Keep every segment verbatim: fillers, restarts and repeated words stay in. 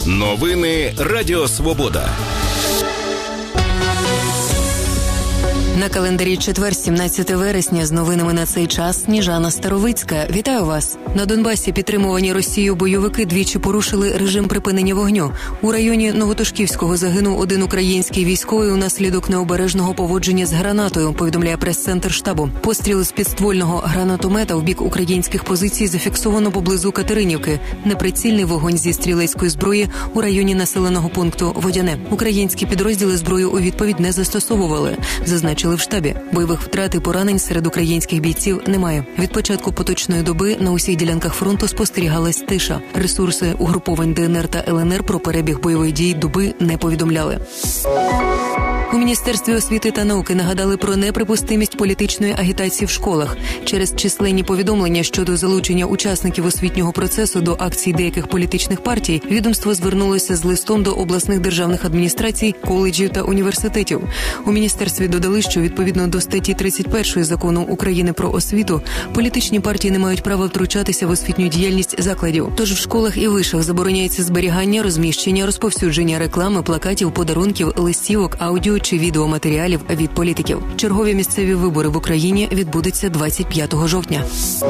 Новини Радіо Свобода. На календарі четвер, сімнадцяте вересня, з новинами на цей час Сніжана Старовицька. Вітаю вас! На Донбасі підтримувані Росією бойовики двічі порушили режим припинення вогню. У районі Новотошківського загинув один український військовий унаслідок необережного поводження з гранатою, повідомляє прес-центр штабу. Постріл з підствольного гранатомета в бік українських позицій зафіксовано поблизу Катеринівки. Неприцільний вогонь зі стрілецької зброї у районі населеного пункту Водяне. Українські підрозділи зброю у відповідь не застосовували, зазначили в штабі. Бойових втрат і поранень серед українських бійців немає. Від початку поточної доби на усіх ділянках фронту спостерігалась тиша. Ресурси угруповань Де Ен Ер та Ел Ен Ер про перебіг бойових дій доби не повідомляли. У Міністерстві освіти та науки нагадали про неприпустимість політичної агітації в школах. Через численні повідомлення щодо залучення учасників освітнього процесу до акцій деяких політичних партій, відомство звернулося з листом до обласних державних адміністрацій, коледжів та університетів. У міністерстві додали, що відповідно до статті тридцять першої Закону України про освіту, політичні партії не мають права втручатися в освітню діяльність закладів. Тож в школах і вишах забороняється зберігання, розміщення, розповсюдження реклами, плакатів, подарунків, листівок, аудіо чи відеоматеріалів від політиків. Чергові місцеві вибори в Україні відбудуться двадцять п'ятого жовтня.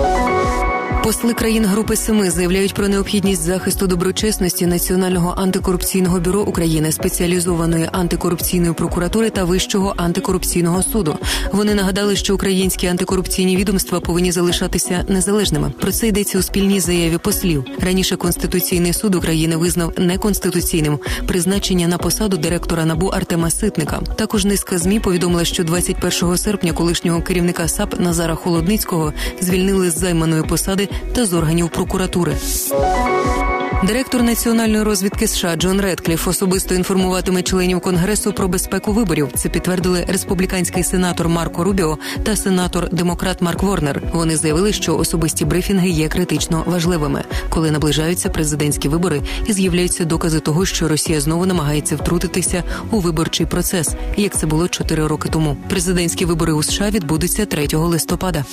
Посли країн Групи Семи заявляють про необхідність захисту доброчесності Національного антикорупційного бюро України, спеціалізованої антикорупційної прокуратури та Вищого антикорупційного суду. Вони нагадали, що українські антикорупційні відомства повинні залишатися незалежними. Про це йдеться у спільній заяві послів. Раніше Конституційний суд України визнав неконституційним призначення на посаду директора ен а бе у Артема Ситника. Також низка ЗМІ повідомила, що двадцять першого серпня колишнього керівника САП Назара Холодницького звільнили з займаної посади та з органів прокуратури. Директор національної розвідки США Джон Редкліф особисто інформуватиме членів Конгресу про безпеку виборів. Це підтвердили республіканський сенатор Марко Рубіо та сенатор-демократ Марк Ворнер. Вони заявили, що особисті брифінги є критично важливими, коли наближаються президентські вибори і з'являються докази того, що Росія знову намагається втрутитися у виборчий процес, як це було чотири роки тому. Президентські вибори у США відбудуться третього листопада.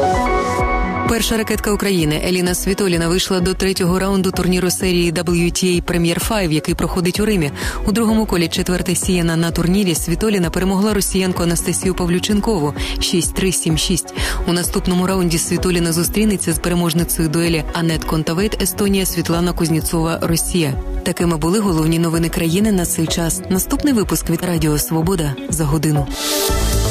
Перша ракетка України Еліна Світоліна вийшла до третього раунду турніру серії дабл ю ті ей Premier п'ять, який проходить у Римі. У другому колі четверте сіяна на турнірі Світоліна перемогла росіянку Анастасію Павлюченкову шість три сім шість. У наступному раунді Світоліна зустрінеться з переможницею дуелі Анет Контавейт Естонія, Світлана Кузнєцова Росія. Такими були головні новини країни на цей час. Наступний випуск від Радіо Свобода за годину.